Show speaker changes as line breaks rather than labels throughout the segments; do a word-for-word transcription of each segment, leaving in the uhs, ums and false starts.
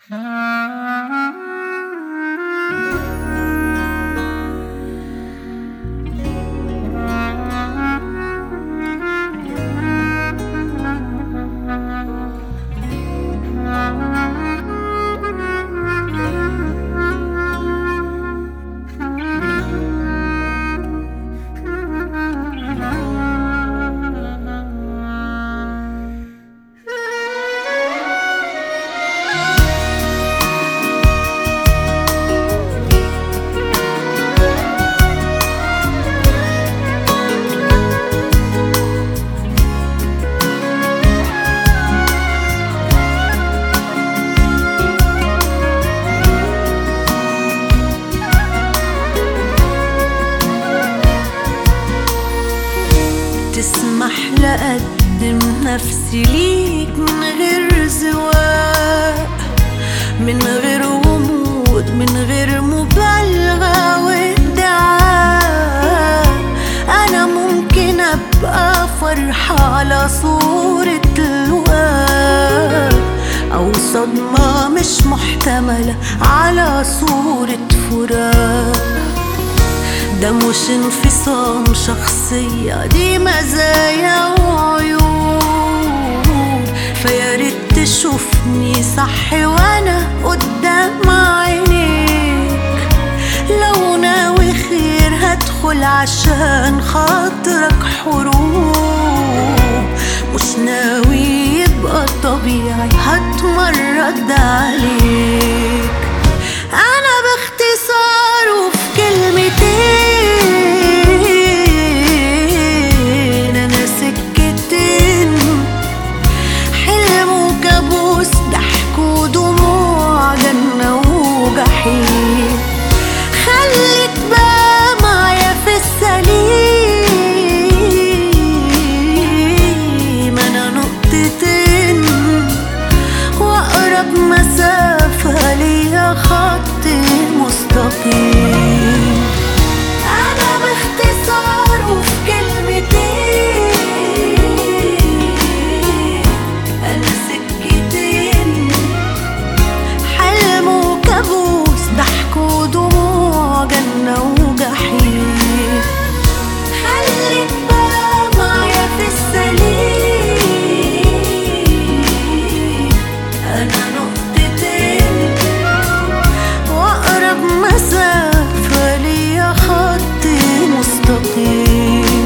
تسمح لأقدم نفسي ليك من غير زواق، من غير غموض، من غير مبالغة وادعاء. أنا ممكن أبقى فرحة على صورة لواء، أو صدمة مش محتملة على صورة فراق. ده مش انفصام شخصية، دي مزايا وعيوب. فياريت تشوفني صح وانا قدام عينيك. لو ناوي خير هدخل عشان خاطرك حروب، مش ناوي يبقى طبيعي هتمرد عليك. أنا باختصار وفي كلمتين، أنا سكتين، حلم وكابوس، ضحك ودموع، جنة وجحيم. خليك بقى معايا في السليم، أنا نقطتين وأقرب مسافة ليا خط مستقيم. أنا باختصار وفي كلمتين، أنا سكتين، حلم وكابوس، ضحك ودموع، جنة وجحيم. خليك بقى معايا في السليم، أنا نقطتين وأقرب مسافة ليا خط مستقيم.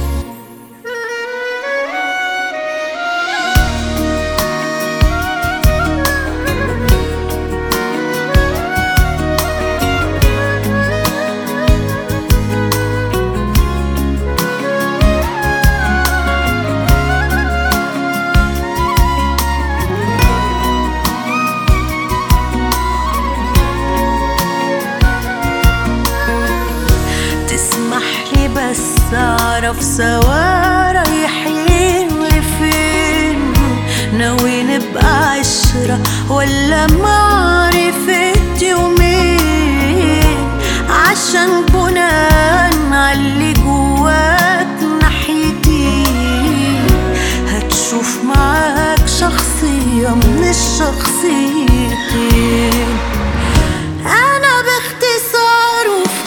تسمحلي بس أعرف سوا رايحين لفين؟ ناوي نبقى عشرة ولا معرفة يومين؟ عشان بناء عاللي جواك ناحيتي هتشوف معاك شخصية من الشخصيتين. أنا باختصار وفي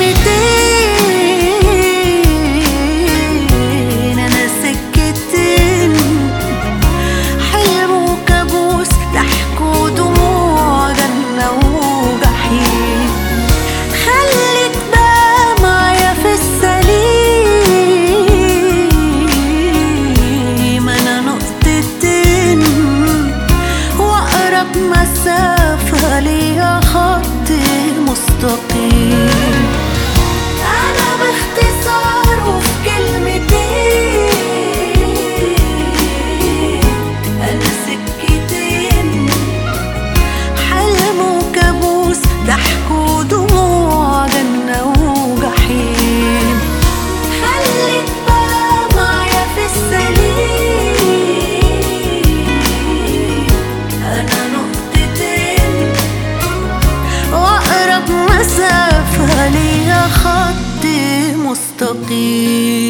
كلمتين، أنا سكتين، حلم وكابوس، ضحك ودموع، جنة وجحيم. خليك بقى معايا في السليم، أنا نقطتين وأقرب مسافة ليا خط مستقيم. أنا باختصار وفي كلمتين، أنا سكتين، حلم وكابوس، ضحك ودموع، جنة وجحيم. خليك بقى معايا في السليم، أنا نقطتين وأقرب مسافة ليا خط مستقيم.